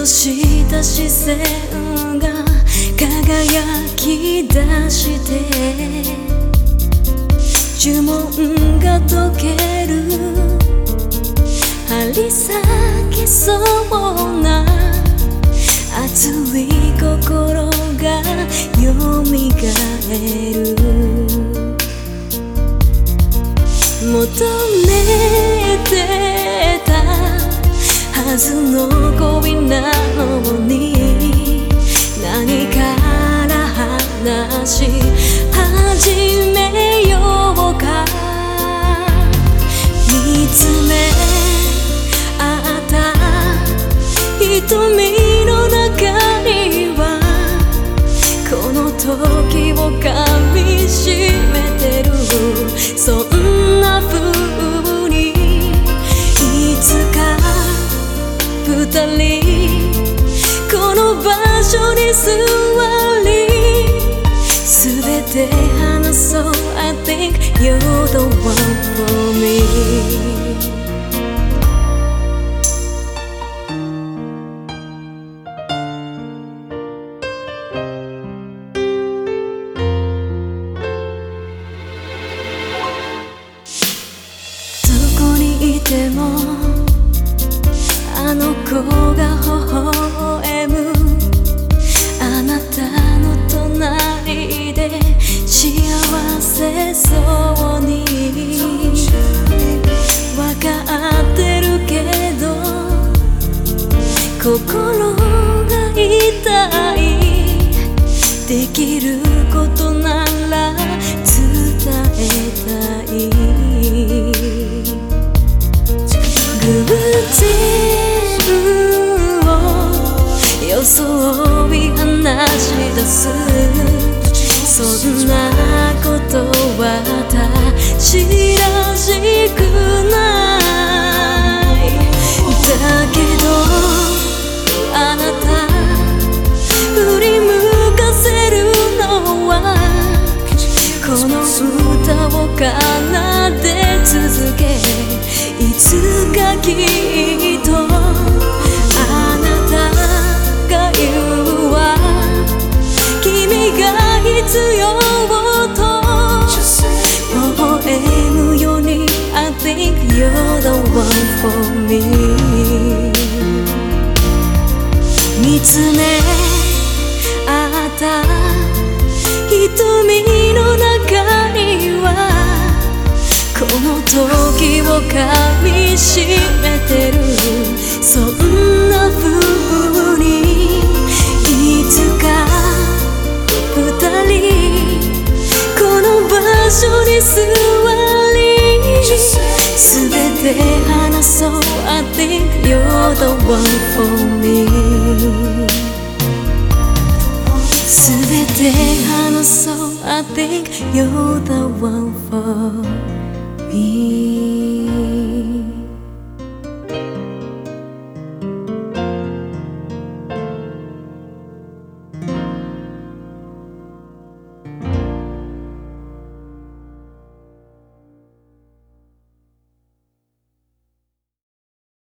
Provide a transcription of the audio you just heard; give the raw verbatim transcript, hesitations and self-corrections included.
した視線が輝き出して呪文が解ける張り裂けそうな熱い心がよみがえる求めてたはずの恋なのに何から話し始めようか見つめ合った瞳の中にはこの時を噛みしめてるそんな風にいつか二人この場所に座り全て話そう I think you're the one for meいてもあの子が微笑むあなたの隣で幸せそうにわかってるけど心が痛いできることなら伝えたい偶然を装い話し出すそんなこと私らしくないだけどあなた振り向かせるのはこの歌を奏で続けいつかきっとあなたが言うわ君が必要と微笑むように I think you're the one for me 見つめ合った瞳の中にはこの時を噛みしめてるそんな風にいつか二人この場所に座り全て話そう I think you're the one for me 全て話そう I think you're the one for me